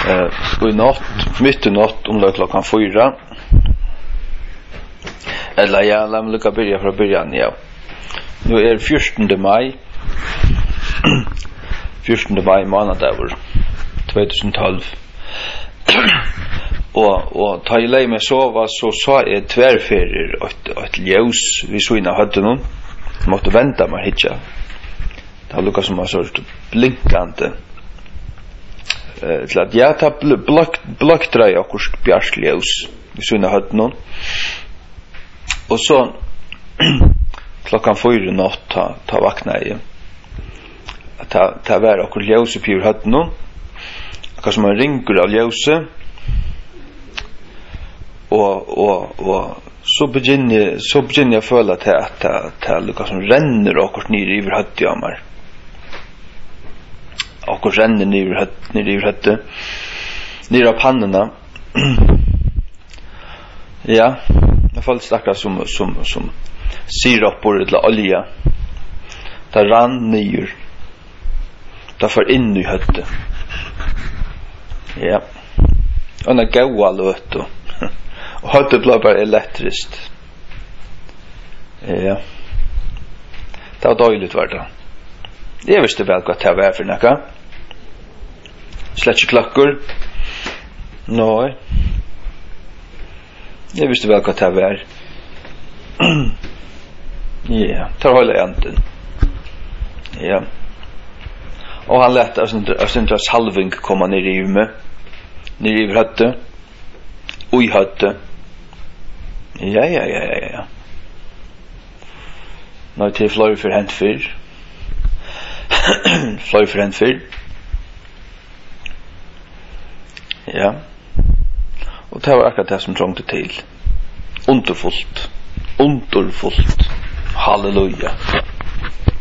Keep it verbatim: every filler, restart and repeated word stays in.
Eh, och i natt, mitt i natt om det klockan fyra. Eller ja, låt mig lucka börja från början, ja. Nu är fjortonde maj. fjortonde maj måndag tjugotolv. och och ta i lei med sova så så är tvärferier ett ett ljus vi så innan hade någon. Måste vänta mig hitcha. Det har lukat som en sort blinkande. Eh, till att jag tar block blocktröja och bjärsljus vi så innan hade någon. Och så klockan fyra natt ta ta vakna i. Ta ta vara och ljus på hade någon. Kanske man ringer av ljuset. Och och och så begynner så begynner jag føle at at at Lucas som renner och ner över höttjamar. Och renner ner över hött ner över hötte. Ner av pannorna. Ja, jag får stackars som som som sirap eller olja. Det rann ner. Det för in i hötte. Ja. Och när goa låt och och hötte blev bara elektriskt. Ja. Det var dåligt var det. Jag visste väl vad det var för något. Släcka klockor. Nej. Jag visste väl vad det var. Ja, tar hålla egentligen. Ja. Och han lät oss inte salving komma ner i mig. Ner i hötte. Oj hötte. Ja, ja, ja, ja, ja. Nå till flöj för hänt fyr. Flöj för hänt fyr. Ja. Och det var akkurat det som trångte till. Underfullt. Underfullt. Halleluja.